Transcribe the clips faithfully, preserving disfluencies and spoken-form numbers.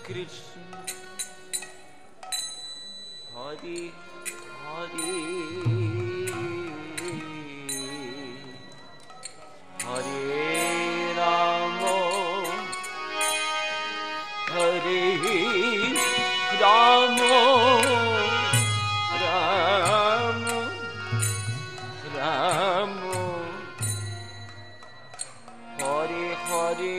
Krishna, Hare Hare, Hare Rama, Hare Rama, Rama Rama, Hare Hare.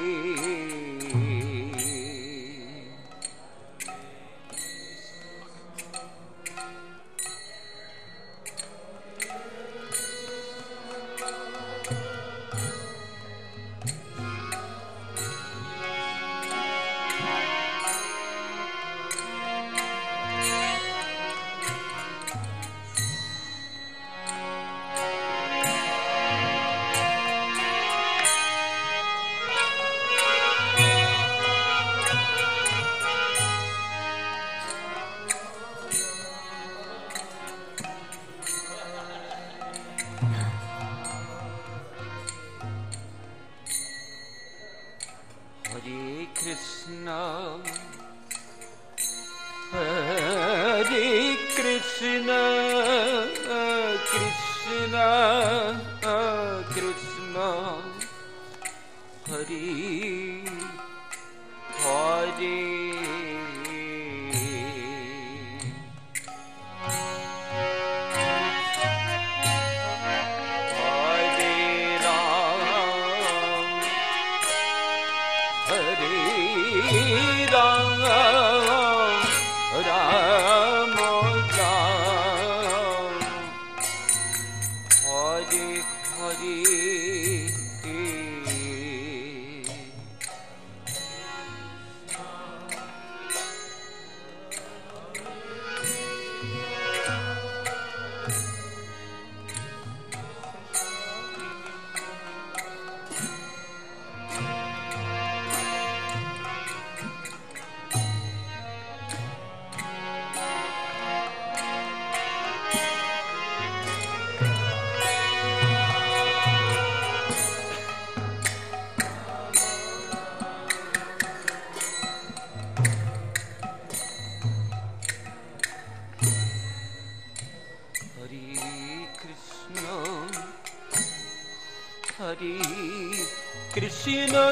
Krishna,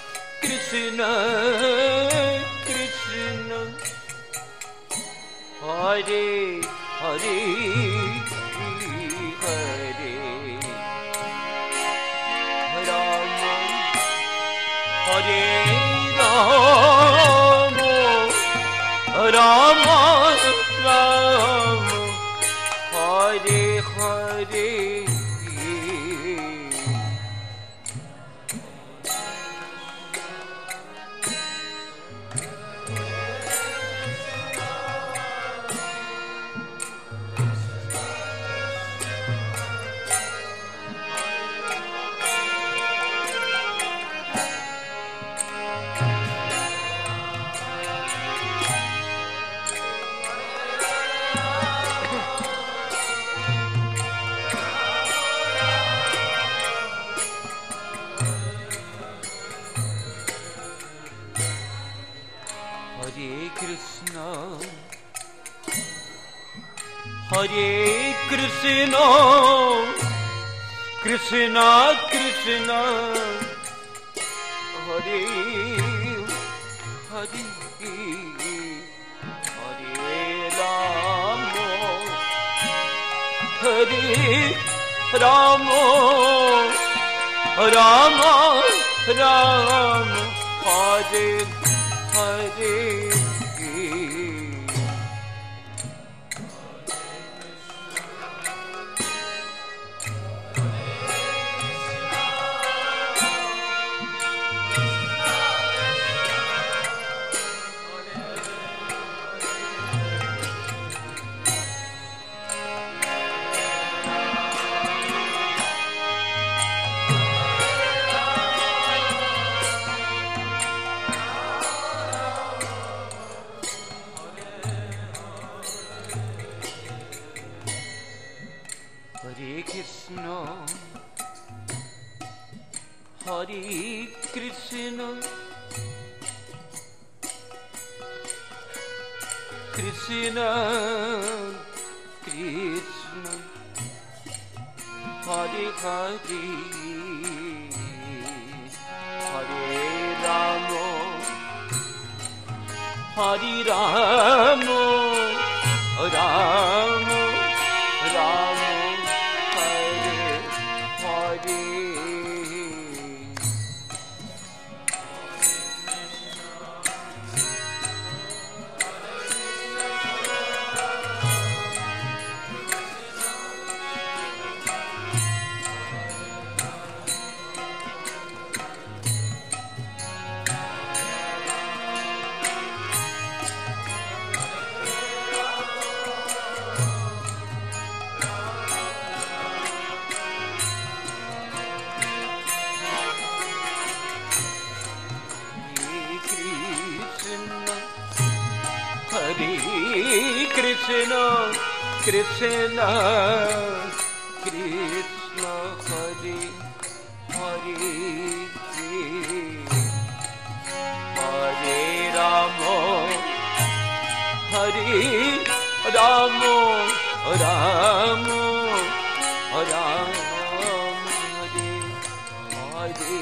Krishna, Krishna, Hare Hare, Hare Rama, Hare Rama, Rama Rama, Hare Hare. Hare Krishna, Krishna Krishna, Hare Hare, Hare Rama, Hare Rama, Rama Rama, Hare Hare. Hare Krishna, Hare Krishna, Krishna Krishna Hare Hare Hare Rama Hare Rama Rama Rama Hare Hare Krishna, Krishna, Krishna, Hare, Hare, Hare Rama, Hare Rama, Rama, Rama, Hare, Hare.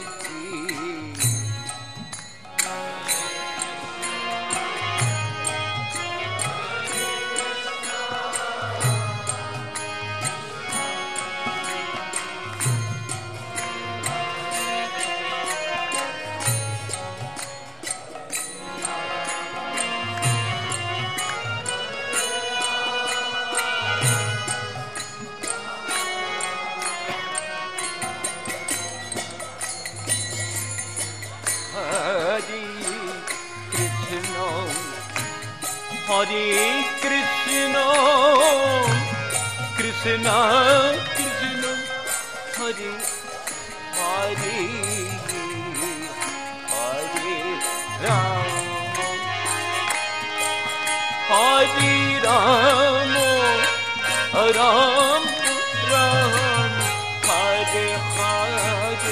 Hare Krishna, Krishna, Krishna, Hare Hare, Hare Rama, Hare Rama, Ram Ram, Hare Hare.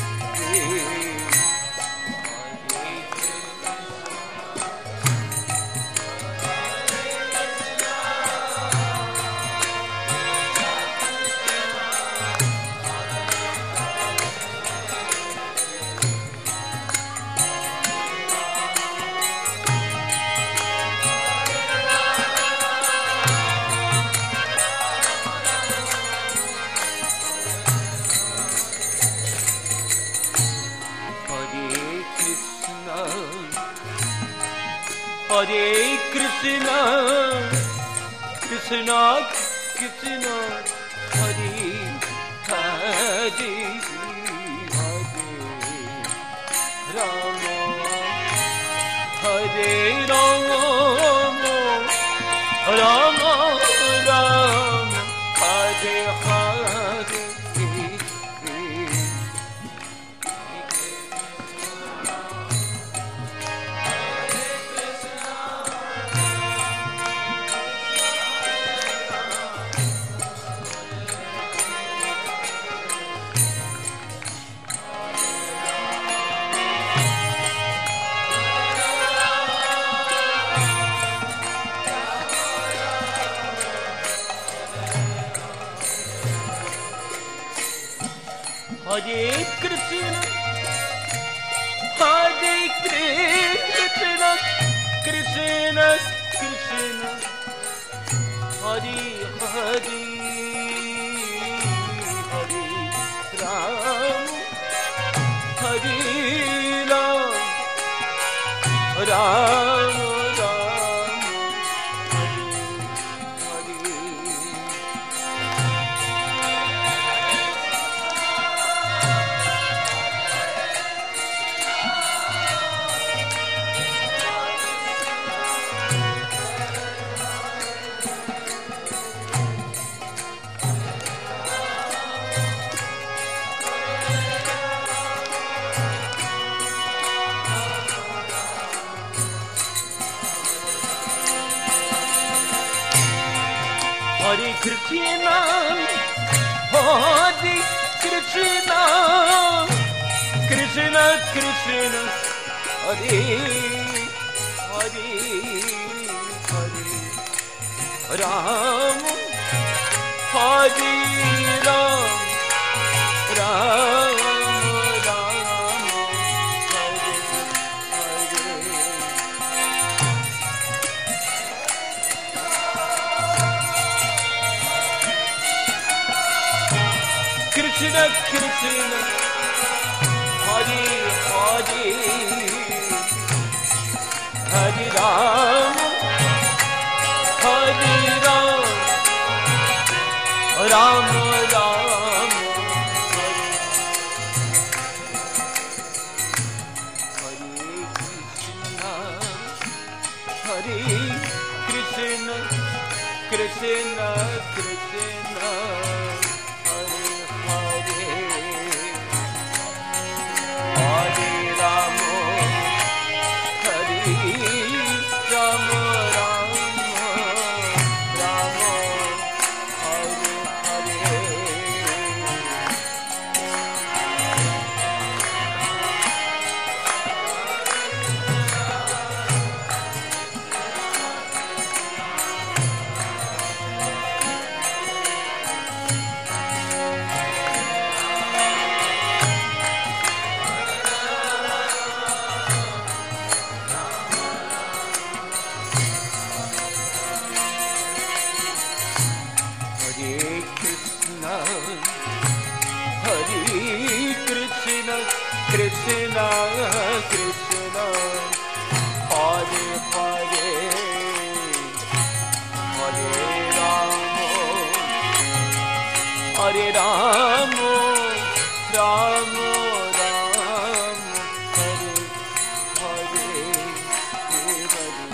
Hare Krishna, Krishna, Krishna, Hare Hare, Hare Rama, Hare Rama, Rama Rama, Hare Hare. Hare Krishna, Hare Krishna, Krishna Krishna, Hare Hare, Hare Rama, Hare Rama, Rama Rama, Hare Hare. Hare Krishna, Hare Krishna, Krishna Krishna, Hare Hare, Ram, Hari Ram, Ram Ram, Hare Hare. Krishna Krishna, Hari Hari, Hari Ram, Hari Ram, Ram Ram, Hare Krishna, Krishna Krishna, Hare Hare, Hare Ram, Hare Ram, Ram Ram, Hare Hare. Hare Krishna, Hare Krishna, Krishna Krishna, Hare Hare, Hare Rama, Hare Rama, Rama Rama, Hare Hare, Hare Hare.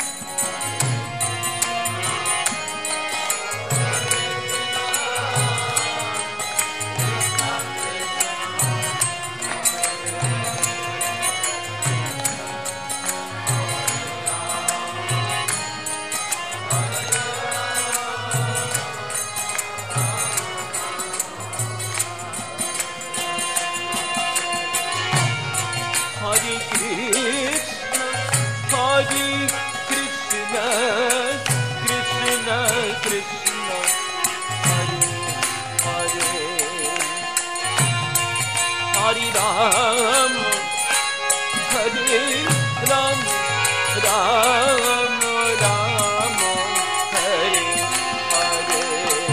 Hare Krishna, Hare Krishna, Krishna Krishna, Hare Hare, Hare Ram, Hare Ram, Ram Ram, Hare Hare.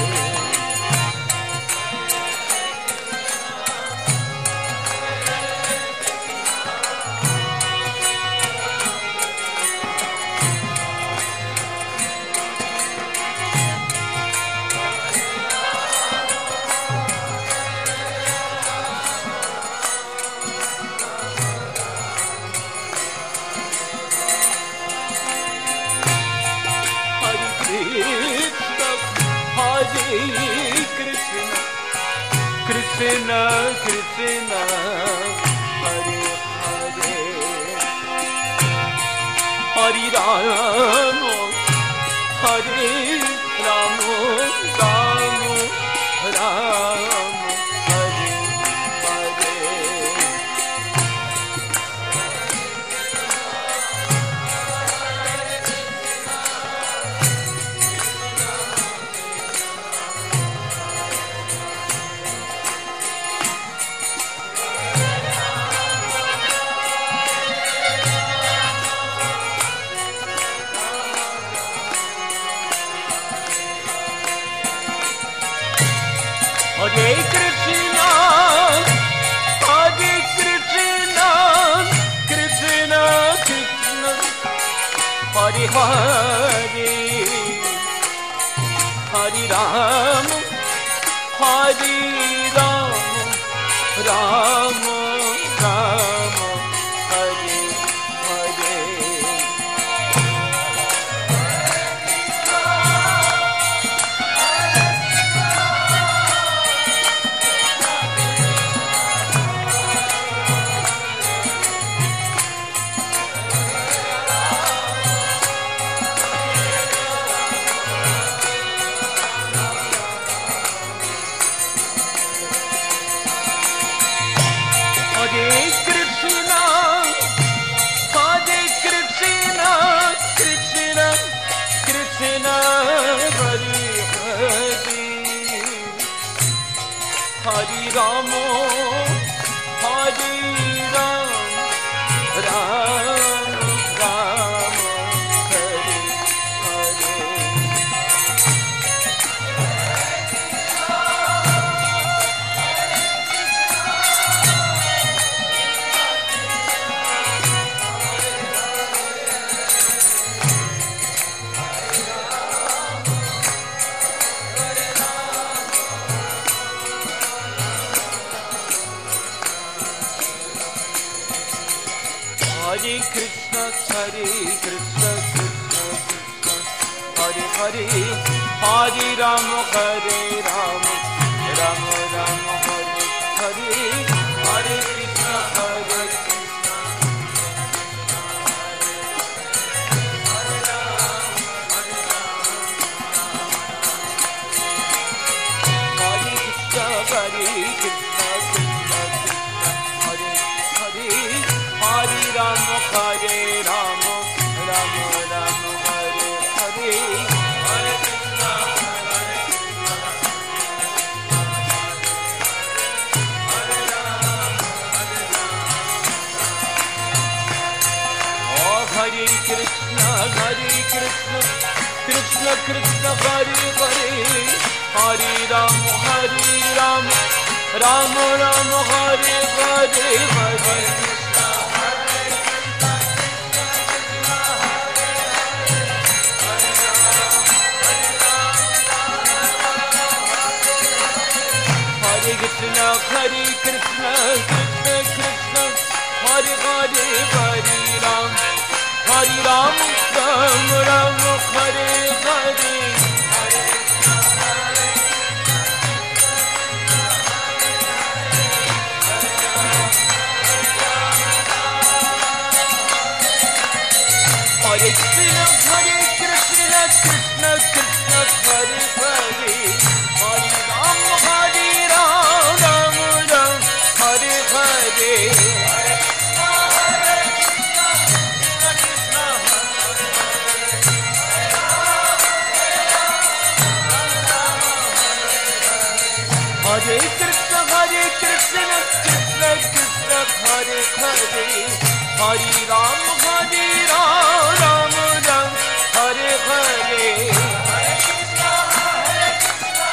Krishna, Krishna, Hare Hare, Hare Ram, Hare Ram, Ram Ram, Hare Hare. Hare Krishna, Hare Krishna, Krishna Krishna, Hare Hare, Hare Ram, Hare Ram, Ram Ram, Hare Hare. Hari Ramo, Hari Ram, Ram Ram, Hari Hari. Hare Krishna, Hare Krishna, Krishna Krishna, Hare Hare, Hare Rama, Hare Rama, Rama Rama, Hare Hare, Hare Krishna, Hare Krishna, Hare Rama, Hare Rama, Hare Krishna, Hare Krishna, Krishna Krishna, Hare Hare, Hare Rama, Hare Rama, Rama Rama, Hare Hare, Hare Krishna, Hare Krishna, Hare Rama, Hare Rama. Oh, Hare Krishna, Hare Krishna, Krishna Krishna, Hare Hare, Hare Rama, Hare Rama, Rama Rama, Hare Hare, Hare Krishna. Krishna, Hare Krishna, Krishna Krishna, Hare Hare, Hare Ram, Hare Ram, Ram Ram, Hare Hare, Hare Krishna, Hare Krishna, Hare Krishna, Krishna Krishna, Hare Hare, Hare Ram, Hare Ram, Ram Ram, Hare Hare, Hare Krishna, Hare Krishna, Krishna Krishna, Hare Krishna, Hare Krishna, Krishna Krishna, Hare Hare, Hare Ram, Hare Ram, Ram Ram, Hare Hare, Hare Krishna, Hare Krishna,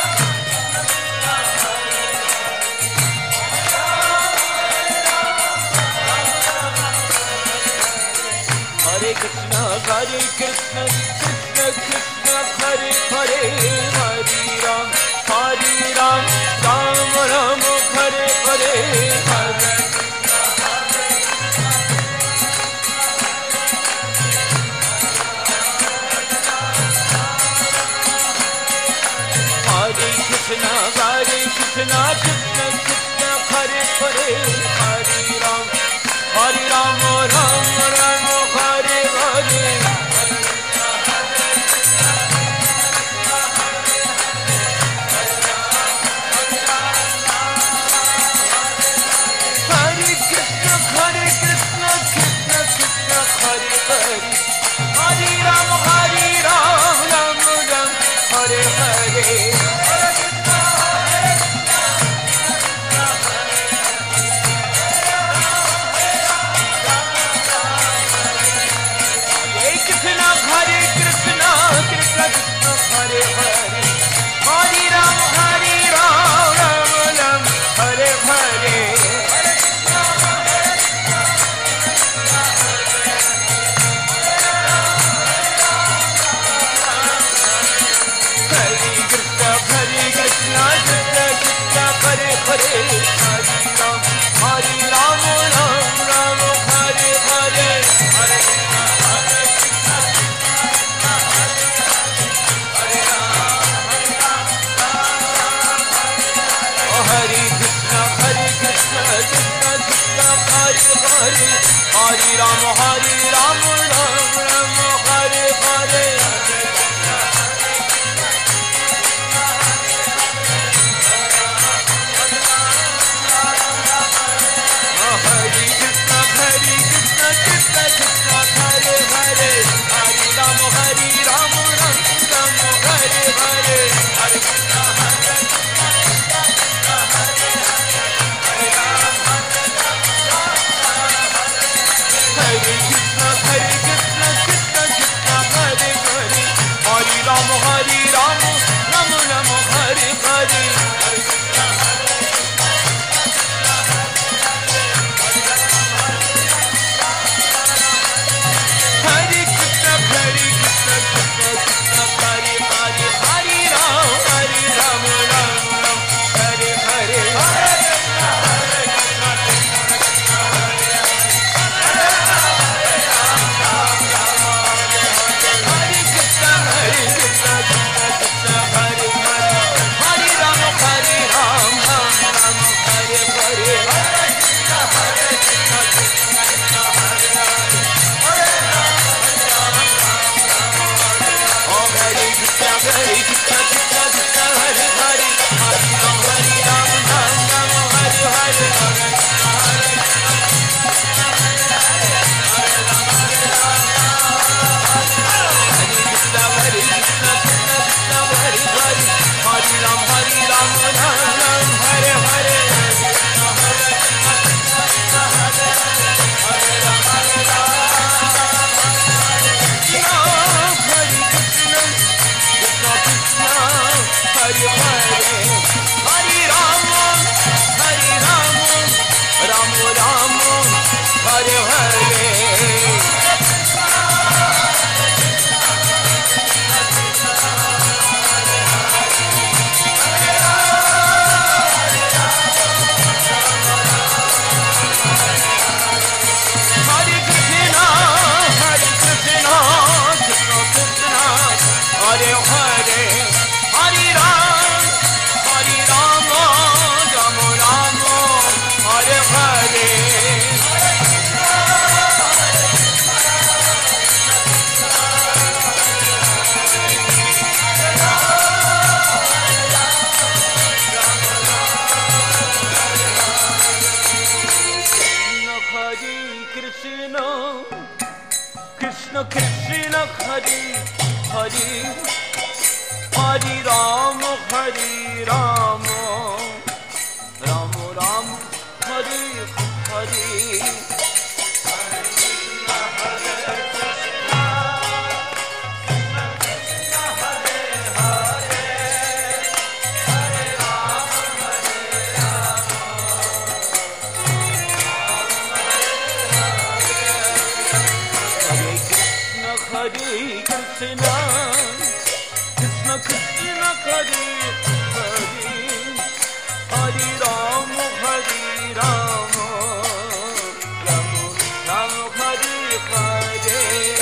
Hare Krishna, Hare Krishna, Krishna Krishna, Hare Hare, Hare Ram, Hare Ram, Ram Ram, Hare Hare, Hare Krishna, Hare Hare Krishna, Hare Krishna, Krishna Krishna, Hare Hare, Hare Ram, Hare Ram, Ram Ram, Hare Hare, Hare Krishna, Hare Krishna, Hare Krishna, Hare Krishna, Krishna Krishna, Hare Hare, Hare Ram, Hare Ram, Ram Ram, Hare Hare, Hare Krishna, Hare Krishna, Hare Krishna, Hare Krishna, Krishna Krishna, Hare Hare, Hare Ram, Hare Ram, Ram Ram, Hare Hare, Hare Krishna, Hare Krishna, Hare Krishna, Hare Krishna, Krishna Krishna, Hare Hare, Hare Ram, Hare Ram, Ram Ram, Hare Hare, Hare Krishna, Hare Krishna, Hare Ram, Hare Krishna, Hare Krishna, Krishna Krishna, Hare Hare, Hare Ram, Hare Ram, Ram Ram, Hare Hare, Hare Krishna, Hare Krishna, Hare Krishna, Krishna Krishna, Hare Hare, Hare Ram, Hare Ram, Ram Ram, Hare Hare, Hare Krishna, Hare Krishna, Krishna Krishna, Hare Hare Hare Hare Hare, Hare Ram, Hare Rama, Rama Rama, Hare Hare. Krishna, Krishna Krishna, Hare Hare. Hare Rama, Hare Rama, Rama Rama, Hare Hare. Hare Krishna, Hare Krishna, Krishna Krishna, Hare Hare, Hare Rama, Hare Rama, Hare Krishna, Hare Krishna. Krishna Krishna Hare Hare, Hare Rama, Hare Rama, Rama Rama, Hare Hare.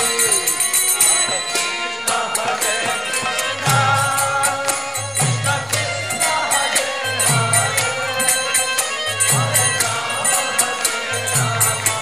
Krishna Hare Krishna, Krishna Krishna, Hare Hare, Hare Rama, Hare Rama,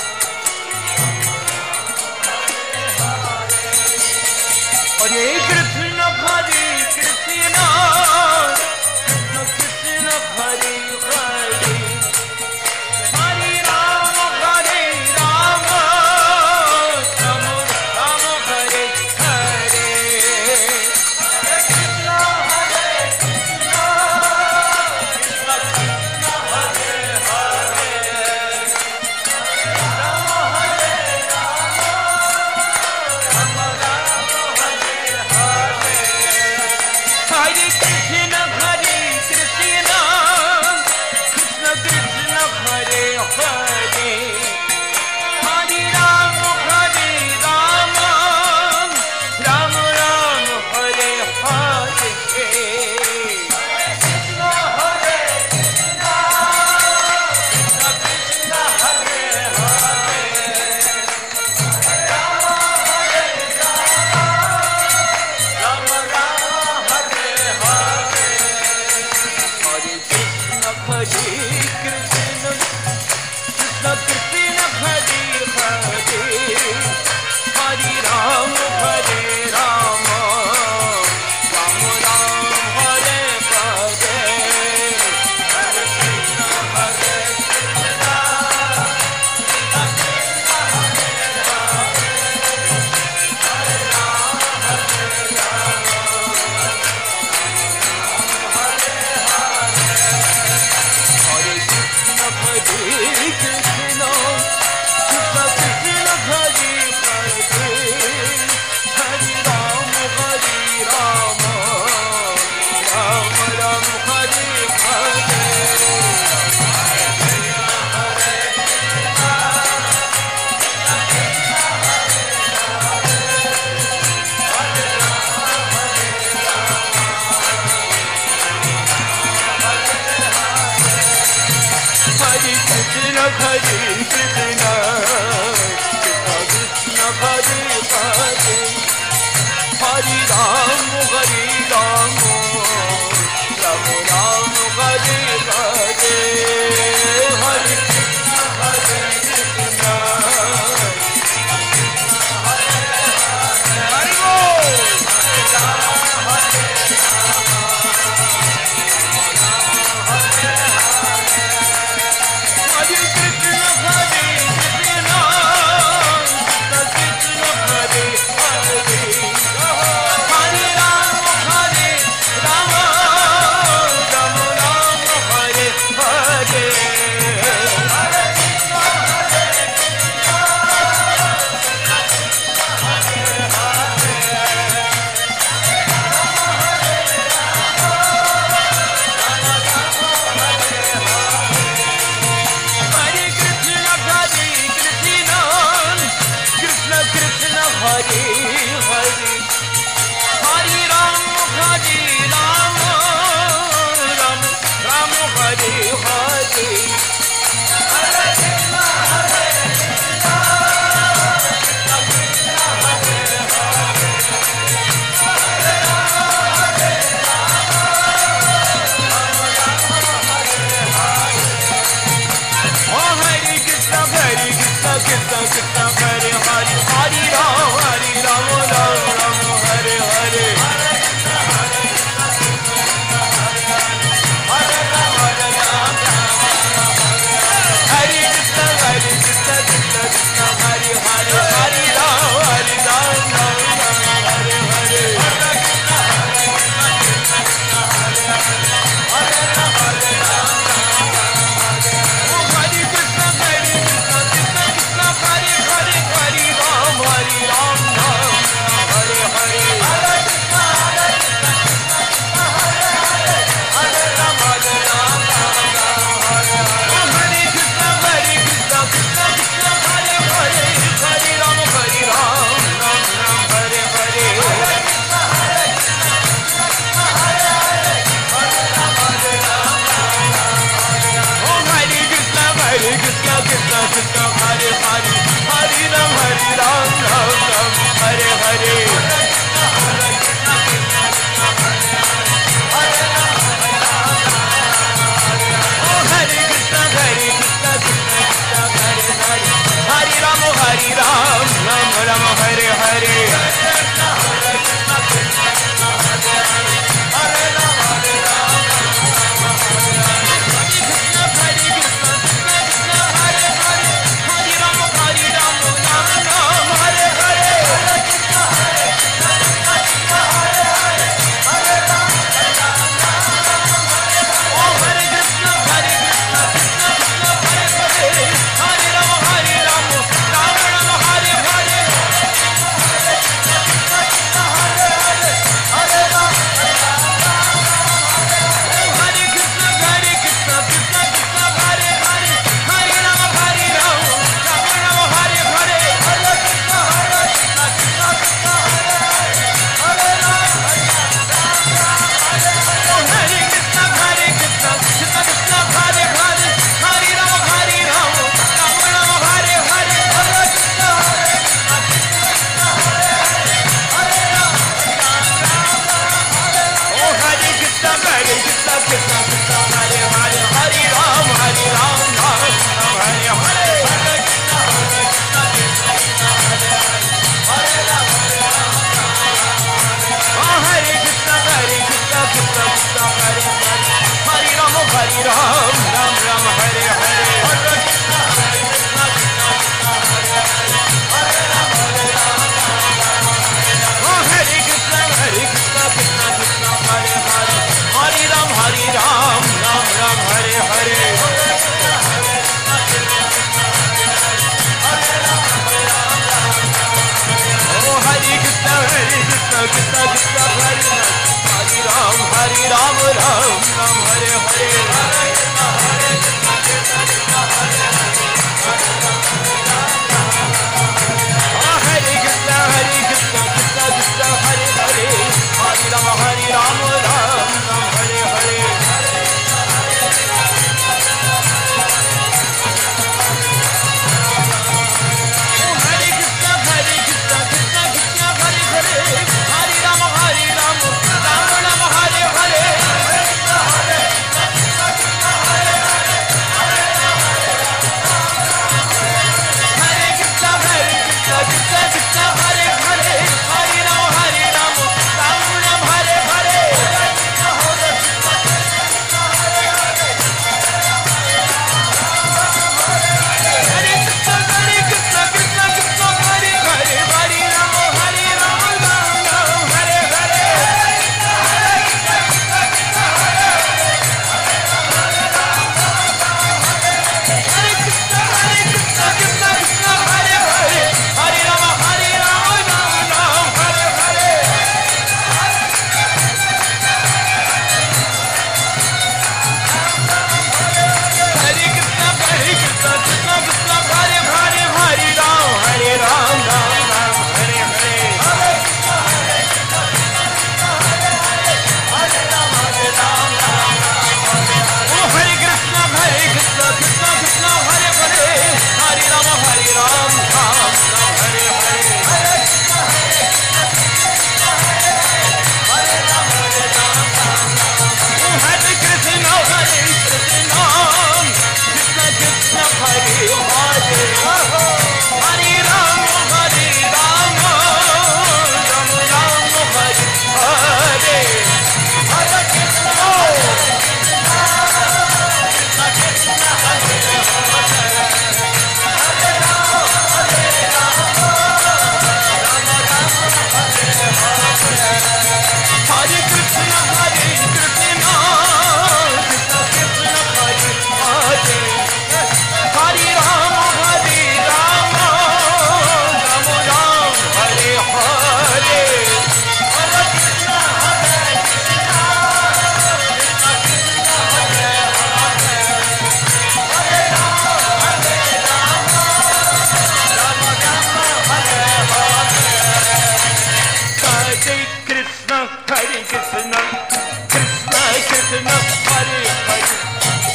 Hare Krishna, Hare Krishna, Krishna Krishna, Hare Hare, Hare Rama, Hare Rama, Rama Rama, Hare Hare. Hare Krishna, Hare Krishna, Krishna Krishna, Hare Hare, Rama Hare Rama, Rama Rama, Hare Hare. Hare Krishna, Hare Krishna, Krishna Krishna, Hare Hare, Hare Rama, Hare Rama, Rama Rama, Hare Hare. Hare Krishna, Hare Krishna, Krishna Krishna, Hare Hare, Rama Hare Rama, Rama Rama, Hare Hare. Hare Krishna, Hare Krishna, Krishna Krishna, Hare Hare, Hare Rama, Hare Rama, Rama Rama, Hare Hare. Hare Krishna, Hare Krishna, Krishna Krishna, Hare Hare, Hare Rama, Hare Rama, Hare Hare. Hare Krishna, Hare Krishna, Krishna Krishna, Hare Hare, Hare Rama, Hare Rama, Rama Rama, Hare Hare. Hare Krishna, Hare Krishna, Krishna Krishna, Hare Hare, Hare Rama, Hare Rama, Hare Krishna, Hare Krishna, Krishna Krishna, Hare Hare, Hare Rama, Hare Rama, Rama Rama, Hare Hare. Hare Krishna, Hare Krishna, Hare Bol. Hare Rama, Hare Rama, Hare Hare. Hare Krishna, Hare Krishna, Krishna Krishna, Hare Hare, Hare Rama, Hare Rama, Rama Rama, Hare Hare Hare Krishna Hare Hare Hare Ram Hare Ram Ram Ram Hare Hare Hare Krishna Hare Krishna Krishna Krishna Hare Hare Hare Ram Hare Ram Ram Ram Hare Hare Hare Ram, Hare Ram, Ram Ram, Hare Hare.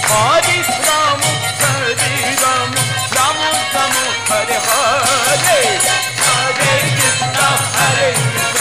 Hare Ram, Hare Ram, Ram Ram, Hare Hare, Hare Krishna, Hare Krishna,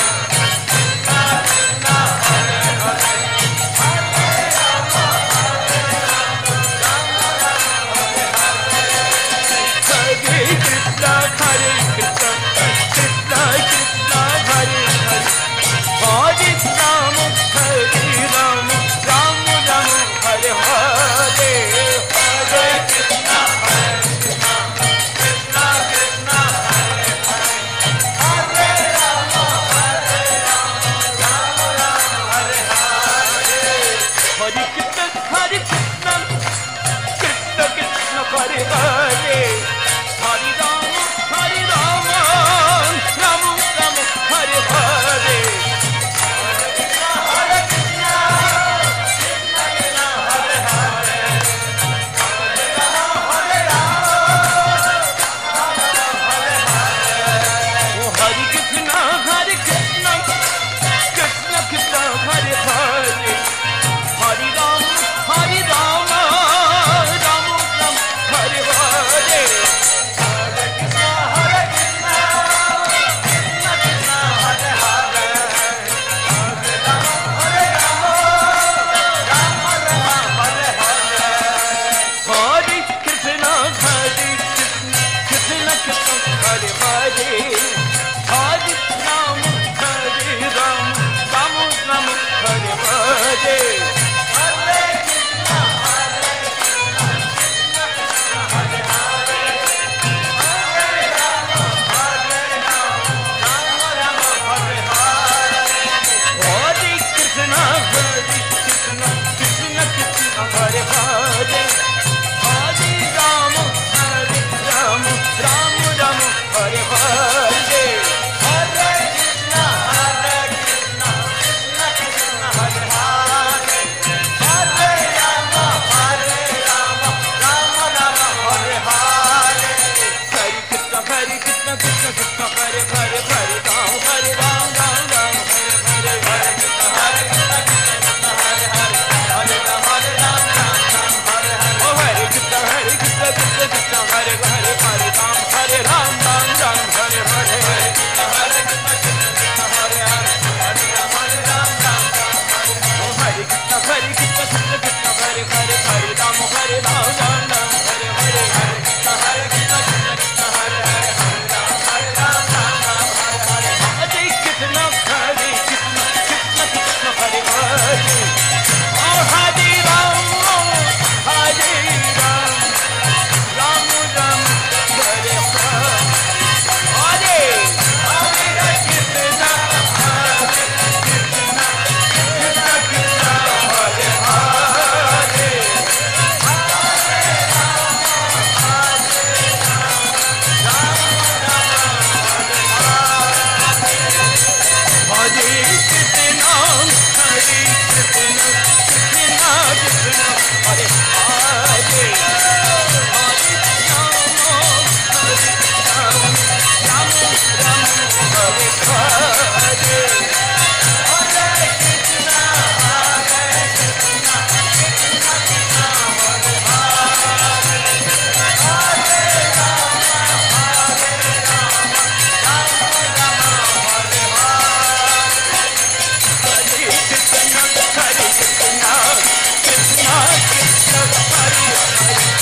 Hare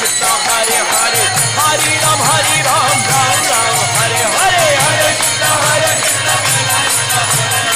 Krishna Hare Hare Hare Ram Hare Ram Ram Ram Hare Hare Hare Krishna Hare Krishna